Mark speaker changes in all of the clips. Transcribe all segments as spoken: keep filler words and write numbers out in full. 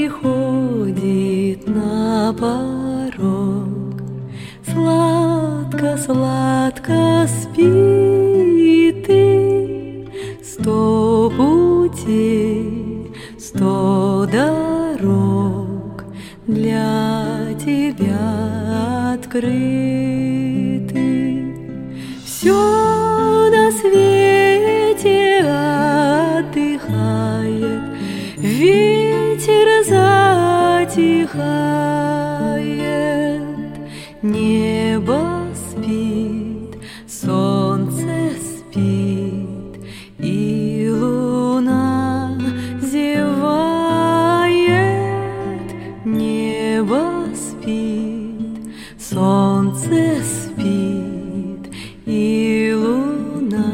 Speaker 1: приходит на порог, сладко-сладко спит ты. Сто путей, сто дорог для тебя открыты. Все на свете отдыхает, ветер затихает, небо спит, солнце спит, и луна зевает. Небо спит, солнце спит, и луна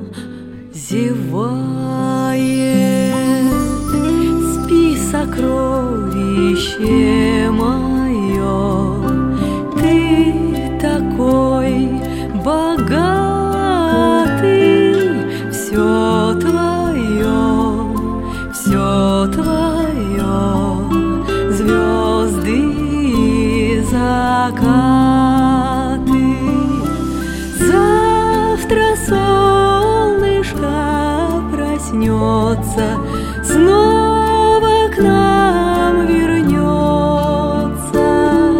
Speaker 1: зевает. Спи, сокровище мое, ты такой богатый. Все твое, все твое, звезды и закаты. Завтра солнышко проснется, снова к нам вернется.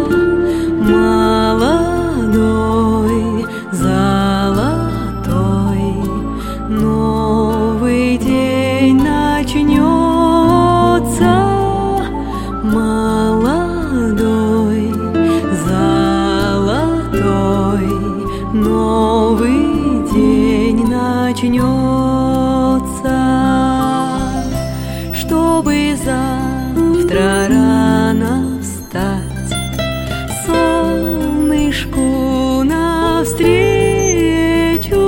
Speaker 1: Молодой, золотой, новый день начнется. Молодой, золотой, новый день начнется. Чтобы завтра рано встать, солнышку навстречу,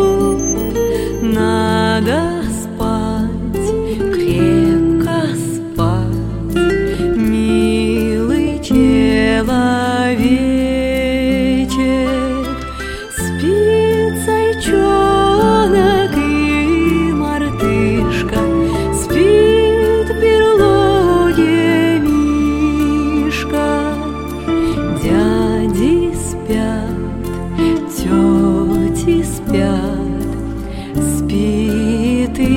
Speaker 1: надо спать, крепко спать, милый человечек. Спит зайчонок и мартышка, спит в берлоге мишка. Дяди спят, тети спят, спит и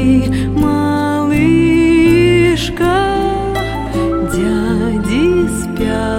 Speaker 1: малышка. Дяди спят,